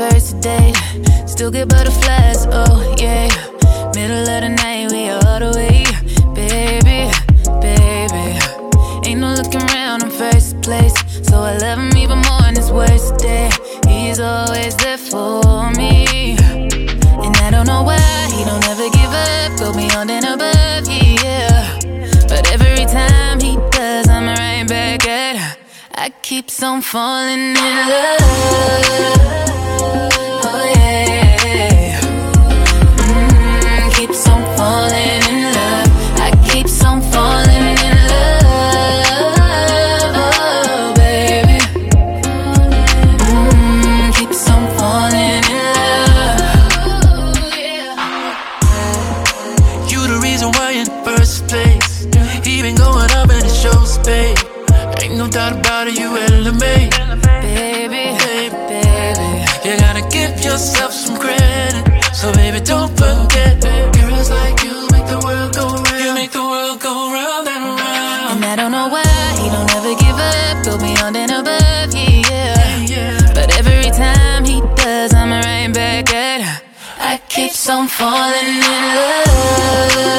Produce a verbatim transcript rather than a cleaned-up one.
first date. Still get butterflies, oh yeah. Middle of the night, we all the way. Baby, baby. Ain't no looking around in first place. So I love him even more in his worst day. He's always there for me. And I don't know why he don't ever give up. Go beyond and above, yeah. But every time he does, I'm right back at her. I keep on falling in love. Oh yeah. Mm, keeps on falling in love. I keep on falling in love. Oh baby. Mm, keeps on falling in love. Yeah. You the reason why in the first place. He been going up and it shows, babe. Ain't no doubt about it, you elevate. Baby, baby, baby. You gotta give yourself some credit. So baby, don't forget, girls like you make the world go round. You make the world go round and round. And I don't know why he don't ever give up. Go beyond and above, yeah, yeah. But every time he does, I'm right back at her. I keep on falling in love.